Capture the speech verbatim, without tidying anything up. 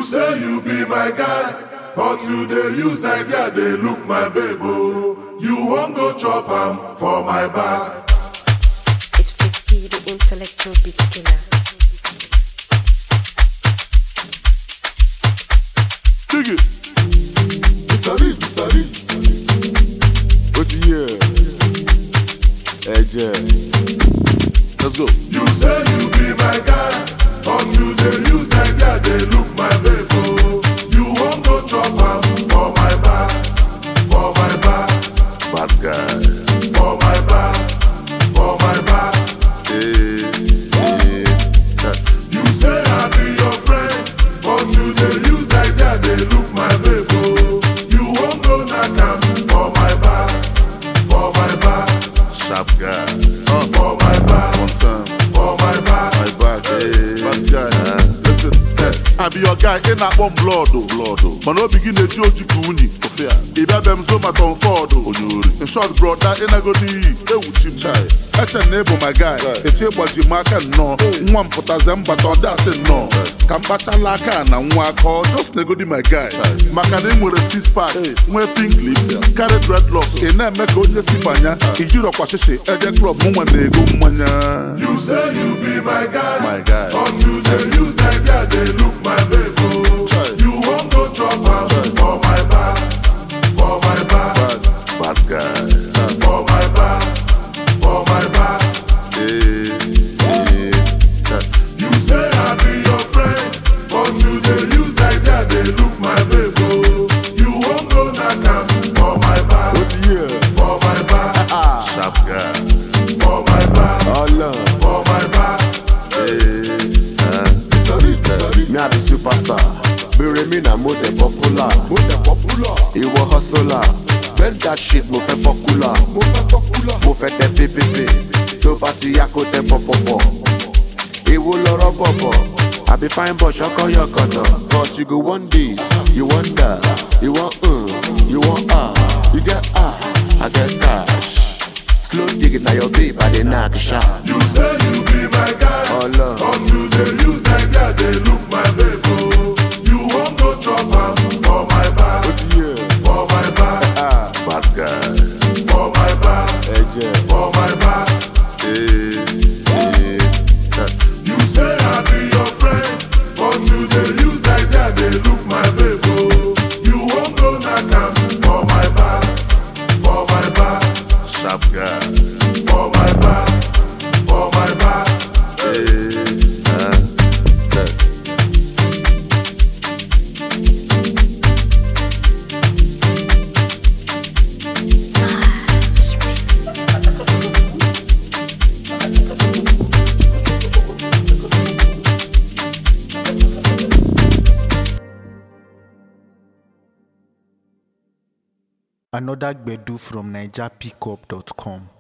say you be my guy, but you dey use idea dey look my babe oh. You won't go chop am for my back. It's Freaky, the intellectual beat killer. Dig it. Mister Lee, Mister Lee. What the year? Hey, Jay. Let's go. You say you be my guy, but you dey use idea dey look my babe oh. You won't go chop am for my back, for my back. Bad guy. For my back, for my back. Hey, hey. You say I be your friend, but you dey use idea dey look my babe oh. You won't go knock am for my back, for my back. Sharp guy. Uh, For my back, one time. for my back. My back. Hey, bad guy. Uh, listen, hey. I be your guy in that one blood oh. Blood oh. Man, no begin the Georgie Kuni. Ofia. If I be so my Tom Ford oh. In short, bro, that ain't a good deal. Hey, with him, chai. That's a neighbor, my guy. It's here, but you mark and no. One put a zem, but on that's it, no. Kampata laka na one call, just negodi, my guy. Makanim with a six pack, wear pink lips, carry dreadlocks. In that make only sipanya. In Europe, I say, Eja Club, Muma Nego Manya. You say you be my guy, My guy. but you dey use idea dey look my babe oh. You won't go chop am for my back, for my back. Bad, bad guy. For my back, for my back. Hey, hey. You say I be your friend, but you dey use idea dey look my babe oh. You won't go knock am for my back, What the year? for my back. Sharp guy. For my back, Oh, love. for my back. Hey, uh, Sorry, sorry. Me I be superstar. Bury me na mo de popular. Mo dey popular, You a hustler. Bend that shit mo fẹ́ fọ́kúlà. mo fẹ́ popular. Mo fẹ́ tẹ pépépé. Tó bá ti yá kó tẹ pọ̀pọ̀pọ̀. Èwo lọ̀rọ̀ bọ̀bọ̀. I be fine but ṣọkọ yọkọ̀tọ̀. Cause you go want this, you want that, you want uh, you want ah, you get ass, I get cash. Slow digging na your babe, I dey knock sharp. You say you be my guy, Oh love. but you dey use idea dey look my babe oh. You won't go chop am for my back, what the year? for my back. Bad guy. For my back, Hey, Jay. for my back. Hey, hey. You say I be your friend, but you dey use idea dey look my babe oh. You won't go knock am for my back, for my back. Sharp guy. For my back, for my back. Hey, uh, hey. Another Gbedu from Niger Pickup dot com.